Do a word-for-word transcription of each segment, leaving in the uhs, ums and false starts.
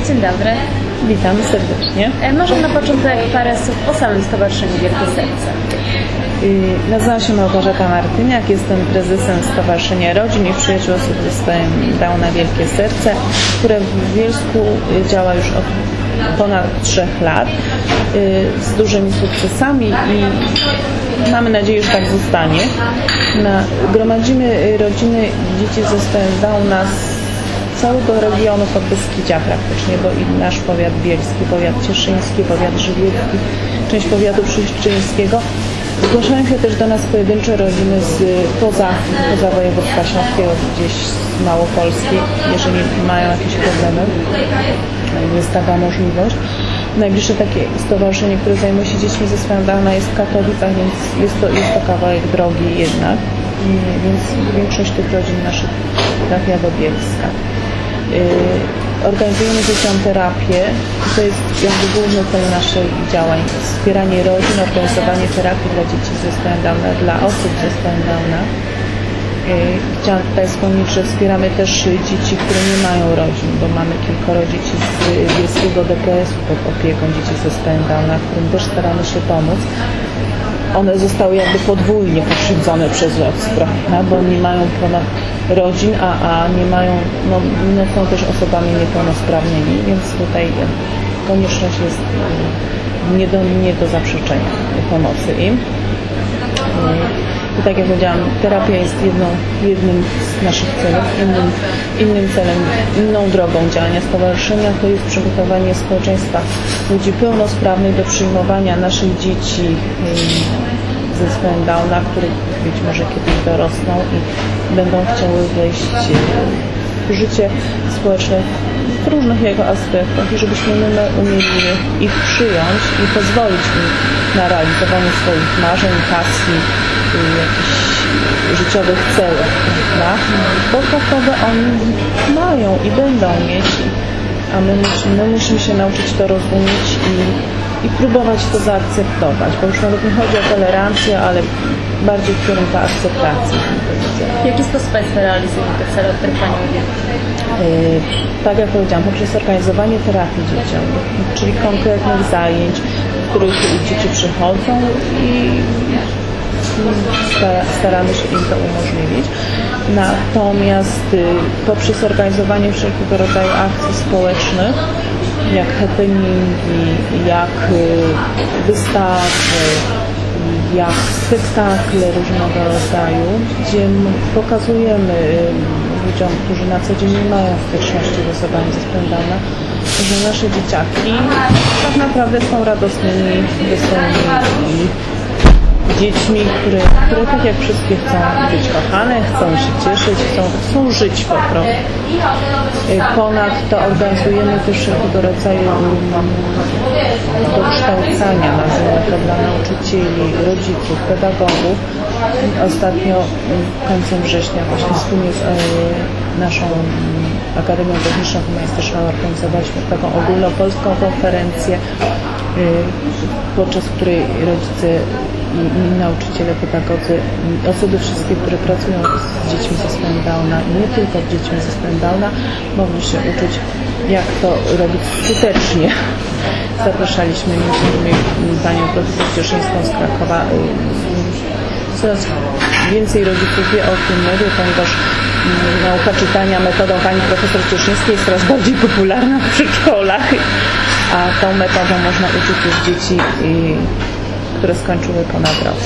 Dzień dobry. Witamy serdecznie. Może na początek parę słów o samym Stowarzyszeniu Wielkie Serce. Nazywam się Małgorzata Martyniak, jestem prezesem Stowarzyszenia Rodzin i Przyjaciół Osób z Zespołem Downa Wielkie Serce, które w Bielsku działa już od ponad trzech lat z dużymi sukcesami i mamy nadzieję, że tak zostanie. Na, gromadzimy rodziny dzieci z zespołem Downa z całego regionu Podbeskidzia praktycznie, bo i nasz powiat bielski, powiat cieszyński, powiat żywiecki, część powiatu przyszczyńskiego. Zgłaszają się też do nas pojedyncze rodziny z poza, poza województwa śląskiego, gdzieś z Małopolski, jeżeli mają jakieś problemy. Jest taka możliwość. Najbliższe takie stowarzyszenie, które zajmuje się dziećmi ze zespołem Downa, jest w Katowicach, więc jest to, jest to kawałek drogi jednak, więc większość tych rodzin naszych trafia do Bielska. Organizujemy dzieciom terapię. To jest jakby główny cel naszych działań. Wspieranie rodzin, organizowanie terapii dla dzieci z zespołem Downa, dla osób z zespołem Downa. Chciałam tutaj wspomnieć, że wspieramy też dzieci, które nie mają rodzin, bo mamy kilkoro dzieci z bielskiego D P S-u pod opieką, dzieci z zespołem Downa, którym też staramy się pomóc. One zostały jakby podwójnie pokrzywdzone przez los, prawda? Bo nie mają ponad rodzin, a, a nie mają, no, no są też osobami niepełnosprawnymi, więc tutaj konieczność jest nie do, nie do zaprzeczenia pomocy im. I tak jak powiedziałam, terapia jest jedną, jednym z naszych celów. Innym, innym celem, inną drogą działania stowarzyszenia to jest przygotowanie społeczeństwa ludzi pełnosprawnych do przyjmowania naszych dzieci ze zespołem Downa, które być może kiedyś dorosną i będą chciały wejść w życie społeczne w różnych jego aspektach i żebyśmy my umieli ich przyjąć i pozwolić im na realizowanie swoich marzeń, pasji, jakichś życiowych celów, prawda? Bo gotowe oni mają i będą mieć, a my musimy, my musimy się nauczyć to rozumieć i, i próbować to zaakceptować, bo już nawet nie chodzi o tolerancję, ale bardziej w kierunku akceptacji. W jaki sposób Państwo realizują te cele, o których Pani mówi? Yy, tak jak powiedziałam, poprzez organizowanie terapii dzieciom, czyli konkretnych zajęć, w których dzieci przychodzą i staramy się im to umożliwić. Natomiast y, poprzez organizowanie wszelkiego rodzaju akcji społecznych, jak happeningi, jak y, wystawy, jak spektakle różnego rodzaju, gdzie pokazujemy y, ludziom, którzy na co dzień nie mają styczności z osobami ze zespołem Downa, że nasze dzieciaki tak naprawdę są radosnymi, wesołymi dziećmi, które, które tak jak wszystkie chcą być kochane, chcą się cieszyć, chcą, chcą żyć po prostu. Ponadto organizujemy też wszelkiego rodzaju dokształcania, nazwijmy to, dla nauczycieli, rodziców, pedagogów. Ostatnio końcem września właśnie wspólnie z naszą Akademią Techniczną Humanistyczną organizowaliśmy taką ogólnopolską konferencję, podczas której rodzice i, i nauczyciele, pedagodzy, osoby wszystkie, które pracują z dziećmi z zespołem Downa, nie tylko z dziećmi z zespołem Downa, mogli się uczyć, jak to robić skutecznie. Zapraszaliśmy m.in. panią profesor Cieszyńską z Krakowa. Coraz więcej rodziców wie o tym mówię, ponieważ nauka czytania metodą pani profesor Cieszyńskiej jest coraz bardziej popularna w przedszkolach, a tą metodą można uczyć już dzieci, które skończyły ponad rok.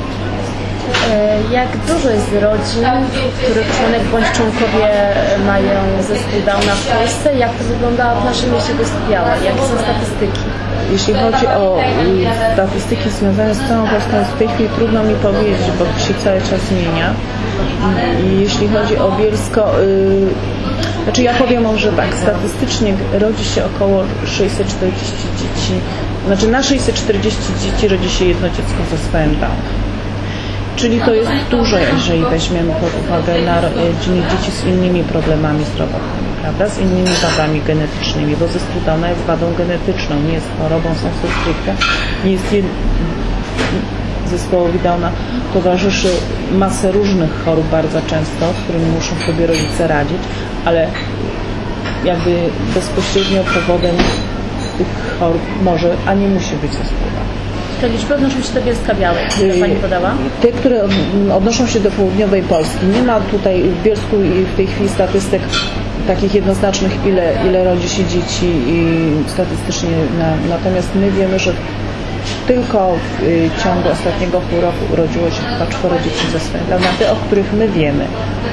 Jak dużo jest rodzin, których członek bądź członkowie mają zespół Downa w Polsce? Jak to wygląda w naszym mieście Bielsko-Biała? Jakie są statystyki? Jeśli chodzi o statystyki związane z całą Polską, w tej chwili trudno mi powiedzieć, bo to się cały czas zmienia. I jeśli chodzi o Bielsko, yy, znaczy ja powiem może tak, statystycznie rodzi się około sześćset czterdzieści dzieci, znaczy na sześćset czterdzieści dzieci rodzi się jedno dziecko z zespołem Downa. Czyli to jest dużo, jeżeli weźmiemy pod uwagę narodziny dzieci z innymi problemami zdrowotnymi, prawda? Z innymi wadami genetycznymi, bo zespół Downa jest wadą genetyczną, nie jest chorobą sensu stricte, nie jest jed... zespołowi Downa towarzyszy masę różnych chorób bardzo często, z którymi muszą sobie rodzice radzić, ale jakby bezpośrednio powodem tych chorób może, a nie musi być zespół Downa. Te liczby odnoszą się do Bielska-Białej, które Pani podała? Te, które odnoszą się do południowej Polski. Nie ma tutaj w Bielsku w tej chwili statystyk takich jednoznacznych, ile, ile rodzi się dzieci i statystycznie. Na, natomiast my wiemy, że tylko w ciągu ostatniego pół roku urodziło się chyba czworo dzieci ze swoim Downa, te, o których my wiemy.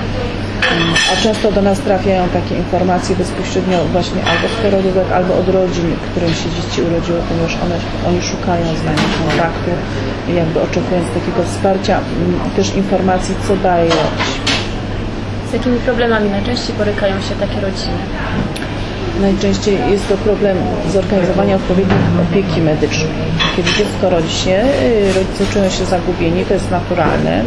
A często do nas trafiają takie informacje bezpośrednio właśnie albo z porodówek, albo od rodzin, którym się dzieci urodziło, ponieważ one, oni szukają z nami kontaktu, jakby oczekując takiego wsparcia, też informacji, co daje rodzić. Z jakimi problemami najczęściej borykają się takie rodziny? Najczęściej jest to problem zorganizowania odpowiedniej opieki medycznej. Kiedy dziecko rodzi się, rodzice czują się zagubieni, to jest naturalne.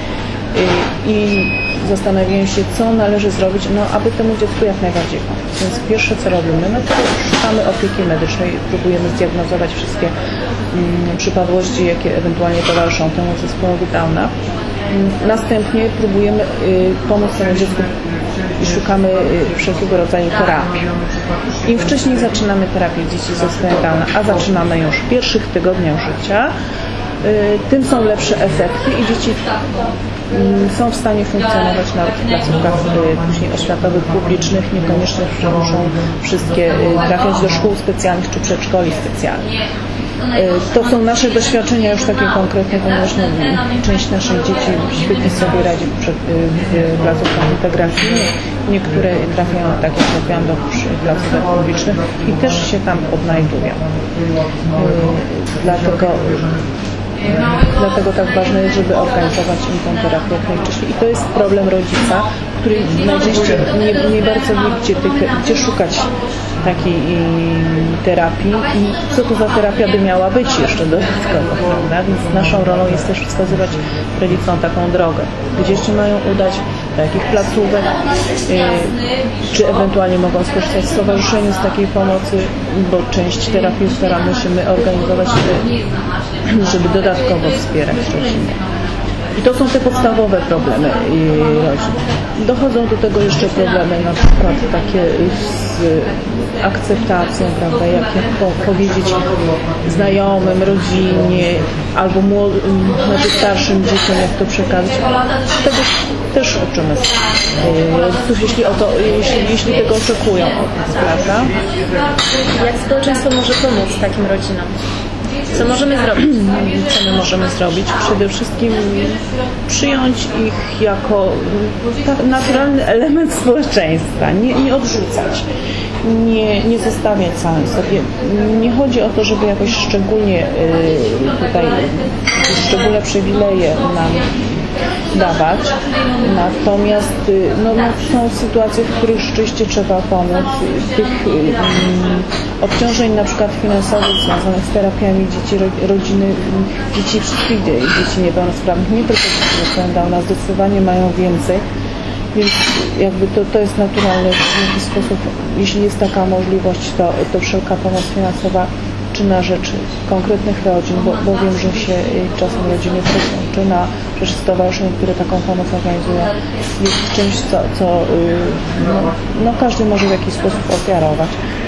I zastanawiają się, co należy zrobić, no, aby temu dziecku jak najbardziej pomóc. Więc pierwsze, co robimy, no to szukamy opieki medycznej, próbujemy zdiagnozować wszystkie mm, przypadłości, jakie ewentualnie towarzyszą temu zespołowi Downa. Następnie próbujemy y, pomóc temu dziecku i szukamy y, wszelkiego rodzaju terapii. Im wcześniej zaczynamy terapię dzieci ze zespołem Downa, a zaczynamy już w pierwszych tygodniach życia, y, tym są lepsze efekty i dzieci są w stanie funkcjonować nawet w placówkach później oświatowych, publicznych, niekoniecznie muszą wszystkie trafiać do szkół specjalnych czy przedszkoli specjalnych. To są nasze doświadczenia już takie konkretne, ponieważ część naszych dzieci świetnie sobie radzi w placówkach integracyjnych, niektóre trafiają, tak jak mówiłam, do placówek publicznych i też się tam odnajdują. Dlatego Dlatego tak ważne jest, żeby organizować im tę terapię jak najwcześniej. I to jest problem rodzica, który najczęściej nie, nie bardzo wie, gdzie, gdzie szukać takiej terapii i co to za terapia by miała być jeszcze dodatkowo, prawda? Więc naszą rolą jest też wskazywać rodzicom taką drogę, gdzie się mają udać, do jakich placówek, czy ewentualnie mogą skorzystać z stowarzyszenia z takiej pomocy, bo część terapii staramy się my organizować, żeby, żeby dodatkowo wspierać rodzinę. I to są te podstawowe problemy rodzin. Dochodzą do tego jeszcze problemy na przykład takie z akceptacją, prawda, jak, jak po, powiedzieć znajomym, rodzinie albo młodym, znaczy starszym dzieciom, jak to przekazać. Tego też uczymy rodziców, jeśli, o to, jeśli, jeśli tego oczekują od nas, prawda? Jak społeczeństwo może pomóc takim rodzinom? Co możemy zrobić? Co my możemy zrobić? Przede wszystkim przyjąć ich jako naturalny element społeczeństwa, nie, nie odrzucać, nie, nie zostawiać samym sobie. Nie chodzi o to, żeby jakoś szczególnie tutaj szczególne przywileje nam dawać, natomiast no, no, są sytuacje, w których rzeczywiście trzeba pomóc. Tych um, obciążeń na przykład finansowych związanych z terapiami dzieci, rodziny, dzieci wszystkich dzieci niepełnosprawnych, nie tylko dzieci z Downa, zdecydowanie mają więcej, więc jakby to, to jest naturalne w jakiś sposób, jeśli jest taka możliwość, to, to wszelka pomoc finansowa czy na rzecz konkretnych rodzin, bo, bo wiem, że się czasem rodziny wchodzą, czy na rzecz stowarzyszeń, które taką pomoc organizują, jest czymś, co, co no, no każdy może w jakiś sposób ofiarować.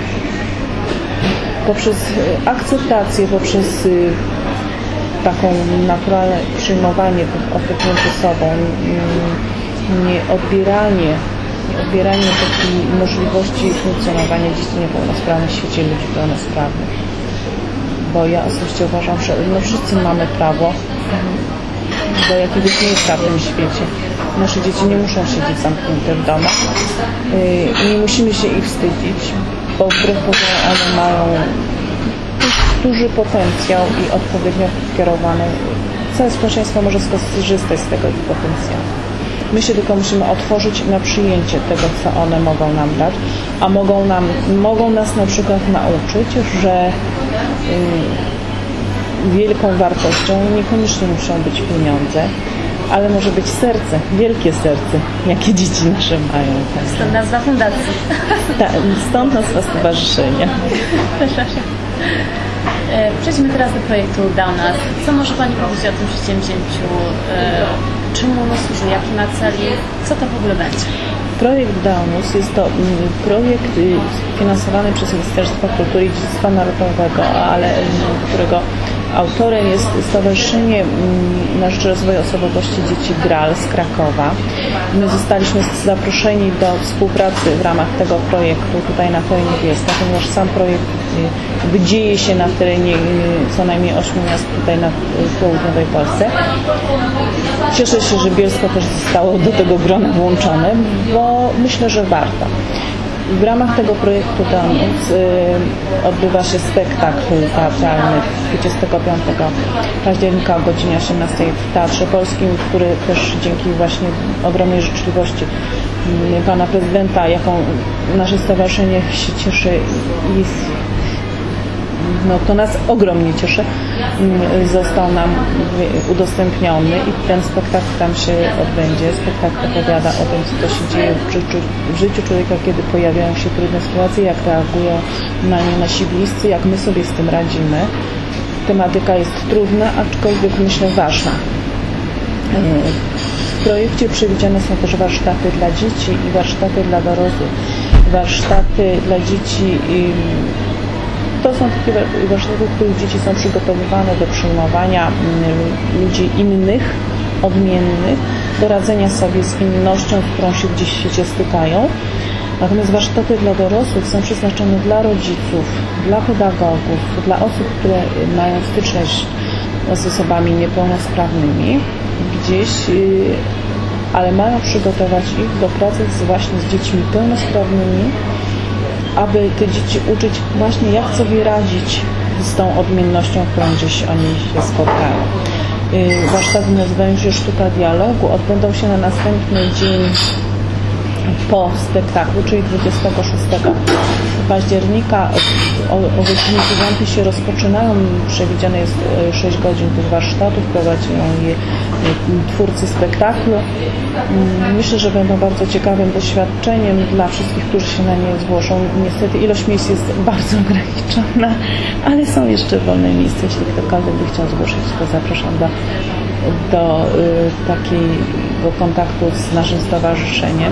Poprzez akceptację, poprzez taką naturalne przyjmowanie tych osób między sobą, nieodbieranie odbieranie takiej możliwości funkcjonowania dzieci niepełnosprawnych w świecie ludzi pełnosprawnych. Bo ja osobiście uważam, że no wszyscy mamy prawo do jakiegoś miejsca w tym świecie. Nasze dzieci nie muszą siedzieć zamknięte w domach i nie musimy się ich wstydzić, bo wbrew pozorom one mają duży potencjał i odpowiednio kierowany. Całe społeczeństwo może skorzystać z tego ich potencjału. My się tylko musimy otworzyć na przyjęcie tego, co one mogą nam dać, a mogą, nam, mogą nas na przykład nauczyć, że y, wielką wartością niekoniecznie muszą być pieniądze, ale może być serce, wielkie serce, jakie dzieci nasze mają. Stąd nazwa fundacji. Ta, stąd nazwa stowarzyszenia. Przejdźmy teraz do projektu Downa. Co może Pani powiedzieć o tym przedsięwzięciu? Czemu ono służy? Jaki ma cel? Co to w ogóle będzie? Projekt Daunus jest to projekt finansowany przez Ministerstwo Kultury i Dziedzictwa Narodowego, ale którego autorem jest Stowarzyszenie na rzecz Rozwoju Osobowości Dzieci Gral z Krakowa. My zostaliśmy zaproszeni do współpracy w ramach tego projektu tutaj na terenie Bielska, ponieważ sam projekt dzieje się na terenie co najmniej ośmiu miast tutaj na południowej Polsce. Cieszę się, że Bielsko też zostało do tego grona włączone, bo myślę, że warto. W ramach tego projektu Daunus y, odbywa się spektakl teatralny dwudziestego piątego października o godzinie osiemnastej w Teatrze Polskim, który też dzięki właśnie ogromnej życzliwości y, pana prezydenta, jaką nasze stowarzyszenie się cieszy i no to nas ogromnie cieszy, został nam udostępniony i ten spektakl tam się odbędzie. Spektakl opowiada o tym, co to się dzieje w życiu, w życiu człowieka, kiedy pojawiają się trudne sytuacje, jak reagują na nie nasi bliscy, jak my sobie z tym radzimy. Tematyka jest trudna, aczkolwiek myślę ważna. W projekcie przewidziane są też warsztaty dla dzieci i warsztaty dla dorosłych. Warsztaty dla dzieci i to są takie warsztaty, w których dzieci są przygotowywane do przyjmowania ludzi innych, odmiennych, do radzenia sobie z innością, z którą się gdzieś w świecie stykają. Natomiast warsztaty dla dorosłych są przeznaczone dla rodziców, dla pedagogów, dla osób, które mają styczność z osobami niepełnosprawnymi gdzieś, ale mają przygotować ich do pracy z, właśnie z dziećmi pełnosprawnymi, aby te dzieci uczyć właśnie, jak sobie radzić z tą odmiennością, którą gdzieś oni się spotkają. Warsztaty nazywają się Sztuka Dialogu. Odbędą się na następny dzień po spektaklu, czyli dwudziestego szóstego października. O, o godzinie dziewiątej się rozpoczynają. Przewidziane jest sześć godzin tych warsztatów. Prowadzą je twórcy spektaklu. Myślę, że będą bardzo ciekawym doświadczeniem dla wszystkich, którzy się na nie zgłoszą. Niestety ilość miejsc jest bardzo ograniczona, ale są jeszcze wolne miejsca. Jeśli ktokolwiek by chciał zgłosić, to zapraszam do, do y, takiego kontaktu z naszym stowarzyszeniem.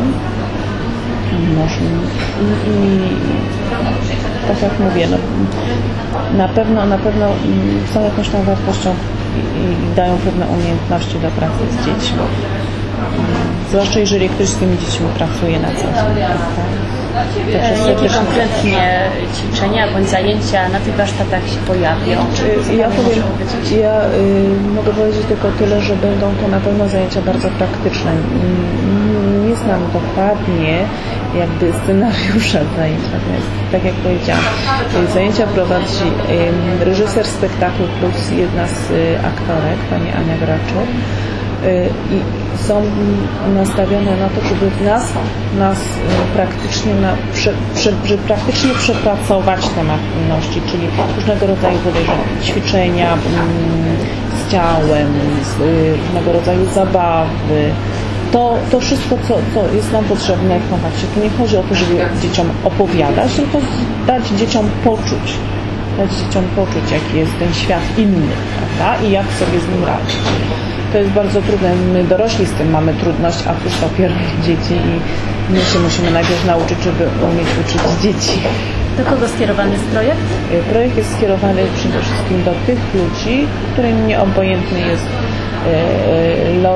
I, i tak jak mówię, no, na pewno na pewno są jakąś tam wartością i, i dają pewne umiejętności do pracy z dziećmi. Zwłaszcza jeżeli ktoś z tymi dziećmi pracuje na co dzień. Jakie konkretnie ćwiczenia bądź zajęcia na tych warsztatach się pojawią? Ja, powiem, ja y, mogę powiedzieć tylko tyle, że będą to na pewno zajęcia bardzo praktyczne. Nie znam dokładnie jakby scenariusza zajęć, natomiast tak jak powiedziałam, zajęcia prowadzi y, reżyser spektaklu plus jedna z y, aktorek, pani Ania Graczuk. I są nastawione na to, żeby nas, nas praktycznie, na, prze, prze, żeby praktycznie przepracować temat inności, czyli różnego rodzaju ćwiczenia z ciałem, z różnego rodzaju zabawy. To, to wszystko, co, co jest nam potrzebne w kontakcie. Tu nie chodzi o to, żeby dzieciom opowiadać, tylko dać dzieciom poczuć. Dać dzieciom poczuć, jaki jest ten świat inny, prawda? I jak sobie z nim radzić. To jest bardzo trudne. My dorośli z tym mamy trudność, a cóż dopiero dzieci i my się musimy najpierw nauczyć, żeby umieć uczyć dzieci. Do kogo skierowany jest projekt? Projekt jest skierowany przede wszystkim do tych ludzi, którym nieobojętny jest los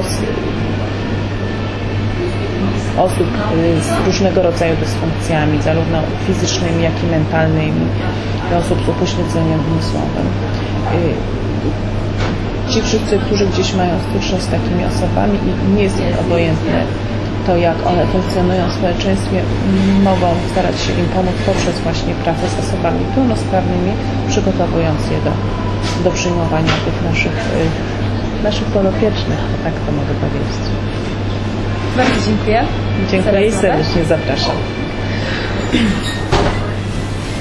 osób z różnego rodzaju dysfunkcjami, zarówno fizycznymi, jak i mentalnymi, do osób z upośledzeniem umysłowym. Ci wszyscy, którzy gdzieś mają styczność z takimi osobami i nie jest im obojętne to, jak one funkcjonują w społeczeństwie, mogą starać się im pomóc poprzez właśnie pracę z osobami pełnosprawnymi, przygotowując je do, do przyjmowania tych naszych, naszych podopiecznych, tak to mogę powiedzieć. Bardzo dziękuję. Dziękuję i serdecznie zapraszam.